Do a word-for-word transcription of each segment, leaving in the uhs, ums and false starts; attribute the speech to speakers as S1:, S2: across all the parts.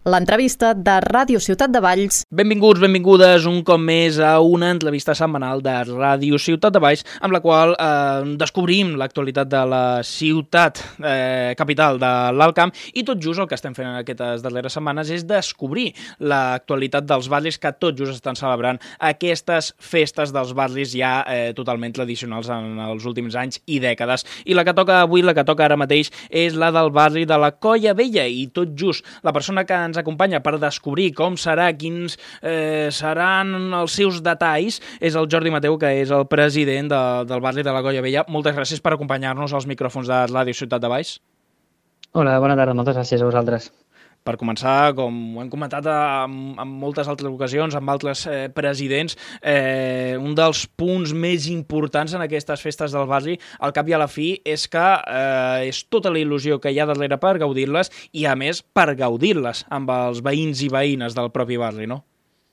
S1: L'entrevista de Ràdio Ciutat de Valls.
S2: Benvinguts, benvingudes un cop més a una entrevista setmanal de Ràdio Ciutat de Valls, amb la qual eh, descobrim l'actualitat de la ciutat eh, capital de l'Alt Camp, i tot just el que estem fent en aquestes darreres setmanes és descobrir l'actualitat dels barris que tot just estan celebrant aquestes festes dels barris ja eh, totalment tradicionals en els últims anys i dècades. I la que toca avui, la que toca ara mateix, és la del barri de la Colla Vella, i tot just la persona que ens acompanya per descobrir com serà, quins eh, seran els seus detalls, és el Jordi Mateu, que és el president de, del barri de la Colla Vella. Moltes gràcies per acompanyar-nos als micròfons de Ràdio Ciutat de Valls.
S3: Hola, bona tarda, moltes gràcies a vosaltres.
S2: Per començar, com ho hem comentat en, en moltes altres ocasions, amb altres eh, presidents, eh, un dels punts més importants en aquestes festes del barri, al cap i a la fi, és que eh, és tota la il·lusió que hi ha darrere per gaudir-les i, a més, per gaudir-les amb els veïns i veïnes del propi barri, no?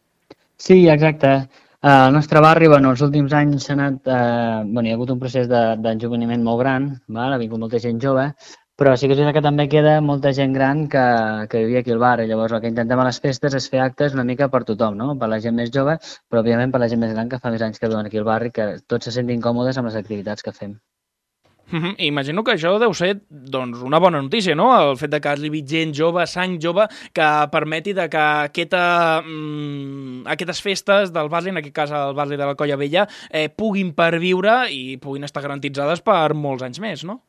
S3: Sí, exacte. Uh, el nostre barri, bueno, els últims anys s'ha anat, uh, bueno, hi ha hagut un procés d'enjoveniment molt gran, val? Ha vingut molta gent jove, però sí que és veritat que també queda molta gent gran que, que vivia aquí al barri. Llavors el que intentem a les festes és fer actes una mica per tothom, no? Per la gent més jove, però òbviament per la gent més gran que fa més anys que viuen aquí al barri, que tots se sentin còmodes amb les activitats que fem.
S2: Mm-hmm. Imagino que això deu ser doncs, una bona notícia, no? El fet de que arribi gent jove, sang jove, que permeti de que aquesta, mm, aquestes festes del barri, en aquest cas el barri de la Colla Vella, eh, puguin perviure i puguin estar garantitzades per molts anys més, no?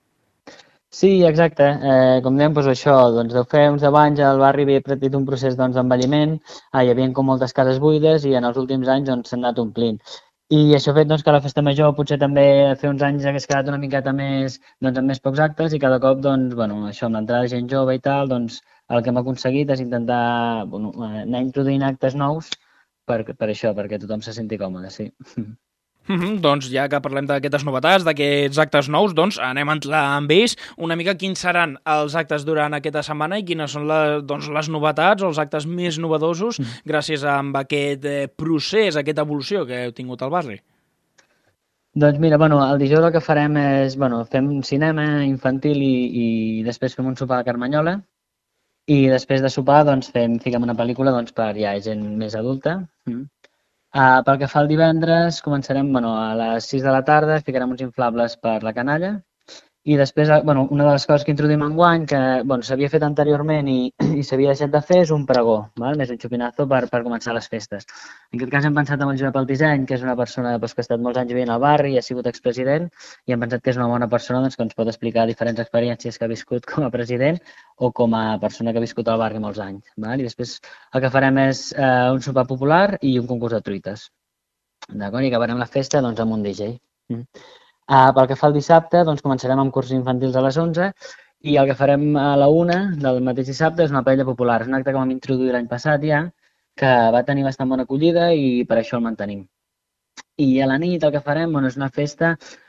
S3: Sí, exacte. Eh, com dèiem, doncs això, doncs deu fer uns deu anys el barri havia patit un procés d'envelliment, doncs, hi havia com moltes cases buides i en els últims anys doncs, s'han anat omplint. I això ha fet doncs, que la festa major potser també fer uns anys hagués quedat una miqueta més, doncs, amb més pocs actes, i cada cop doncs, bueno, això, amb l'entrada de gent jove i tal, doncs, el que hem aconseguit és intentar bueno, anar introduint actes nous per, per això, perquè tothom se senti còmode, sí.
S2: Mm-hmm, doncs ja que parlem d'aquestes novetats, d'aquests actes nous, doncs anem a entrar amb ells una mica quins seran els actes durant aquesta setmana i quines són les, doncs, les novetats o els actes més novedosos mm. gràcies a aquest eh, procés, aquesta evolució que heu tingut al barri.
S3: Doncs mira, bueno, el dijous el que farem és, bueno, fem cinema infantil i, i després fem un sopar de Carmanyola i després de sopar doncs fem, fiquem una pel·lícula doncs, per ja gent més adulta. Mm. Uh, pel que fa al divendres, començarem bueno, a les sis de la tarda, ficarem uns inflables per la canalla i després, bueno, una de les coses que introduïm enguany, que bueno, s'havia fet anteriorment i, i s'havia deixat de fer, és un pregó, val? Més un xupinazo per, per començar les festes. En aquest cas hem pensat en el Josep Altisseny, que és una persona doncs, que ha estat molts anys vivint al barri i ha sigut expresident, i hem pensat que és una bona persona doncs, que ens pot explicar diferents experiències que ha viscut com a president o com a persona que ha viscut al barri molts anys. Val? I després el que farem és eh, un sopar popular i un concurs de truites. D'acord? I acabarem la festa doncs, amb un D J. Mm. Uh, pel que fa al dissabte, doncs, començarem amb cursos infantils a les onze i el que farem a la una del mateix dissabte és una paella popular. És un acte que vam introduir l'any passat ja, que va tenir bastant bona acollida i per això el mantenim. I a la nit el que farem bueno, és una festa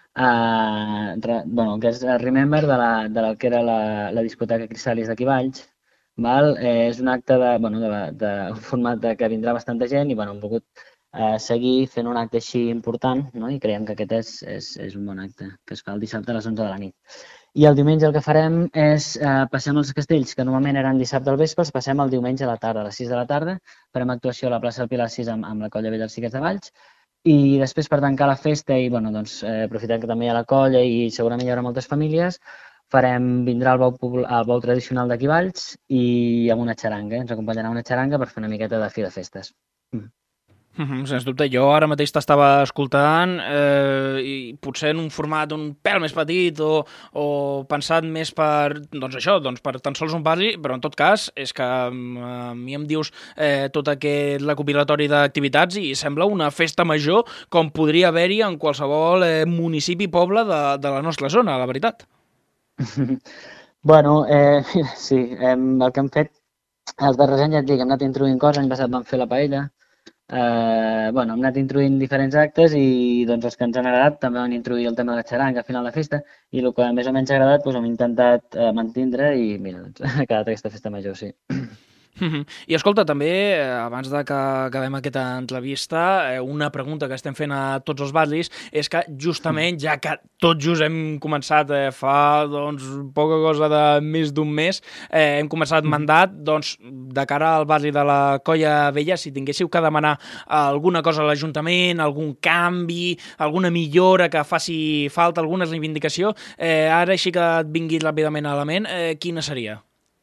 S3: uh, re, bueno, que és Remember de la, de la que era la, la discoteca Crisalis d'aquí Valls. Val? Eh, és un acte de, bueno, de, de, un format de, que vindrà bastanta gent i bueno, hem volgut Uh, seguir fent un acte així important, no? I creiem que aquest és, és, és un bon acte, que es fa el dissabte a les onze de la nit. I el diumenge el que farem és uh, passem els castells, que normalment eren dissabte al vespre, els passem el diumenge a la tarda, a les sis de la tarda, farem actuació a la plaça del Pilar sis amb, amb la Colla Vella dels Xiquets de Valls, i després per tancar la festa, i bueno, doncs, eh, aprofitant que també hi ha la colla i segurament hi haurà moltes famílies, farem, vindrà el bou, el bou tradicional d'aquí Valls i amb una xaranga, ens acompanyarà una xaranga per fer una miqueta de fi de festes. Mm.
S2: Mm-hmm, sens dubte, jo ara mateix t'estava escoltant eh, i potser en un format un pèl més petit o, o pensat més per, doncs això, doncs per tan sols un barri, però en tot cas és que eh, a mi em dius eh, tot aquest recopilatori d'activitats i sembla una festa major com podria haver-hi en qualsevol eh, municipi, poble de, de la nostra zona, la veritat.
S3: Bueno, eh, sí, eh, el que hem fet els darrers anys ja et dic, hem anat introduint coses, l'any passat vam fer la paella. Eh, bueno, hem anat introduint diferents actes i doncs, els que ens han agradat també van introduir el tema de la xaranga al final de la festa i el que més o menys ha agradat doncs, hem intentat eh, mantindre i mira, doncs, ha quedat aquesta festa major, sí.
S2: Mm-hmm. I escolta, també, abans de que acabem aquesta entrevista, una pregunta que estem fent a tots els barris és que justament, ja que tot just hem començat eh, fa doncs, poca cosa de més d'un mes, eh, hem començat mandat, doncs, de cara al barri de la Colla Vella, si tinguéssiu que demanar alguna cosa a l'Ajuntament, algun canvi, alguna millora que faci falta, alguna reivindicació, eh, ara així que et vingui ràpidament a la ment, eh, quina seria?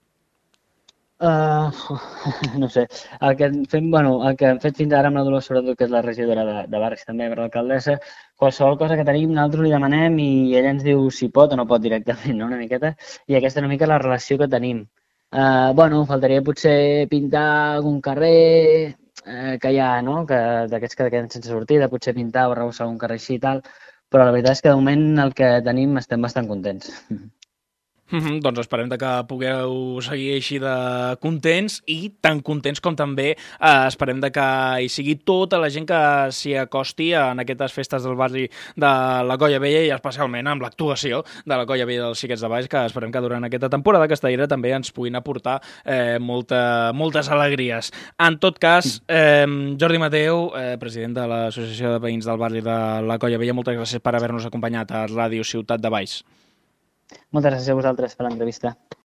S3: Uh, no sé, el que, fem, bueno, el que hem fet fins ara amb la Dolors, sobretot, que és la regidora de, de barris també, per l'alcaldessa, qualsevol cosa que tenim, nosaltres li demanem i ella ens diu si pot o no pot directament, no? Una miqueta, i aquesta és una mica la relació que tenim. Uh, bueno, faltaria potser pintar algun carrer uh, que hi ha, no?, que d'aquests que queden sense sortida, potser pintar o arrebossar algun carrer així i tal, però la veritat és que de moment el que tenim estem bastant contents.
S2: Mm-hmm, doncs esperem que pugueu seguir així de contents i tan contents com també eh, esperem de que hi sigui tota la gent que s'hi acosti en aquestes festes del barri de la Colla Vella i especialment amb l'actuació de la Colla Vella dels Xiquets de Baix, que esperem que durant aquesta temporada castellera també ens puguin aportar eh, molta, moltes alegries. En tot cas, eh, Jordi Mateu, eh, president de l'Associació de Veïns del barri de la Colla Vella, moltes gràcies per haver-nos acompanyat a Ràdio Ciutat de Baix.
S3: Moltes gràcies a vosaltres per l'entrevista.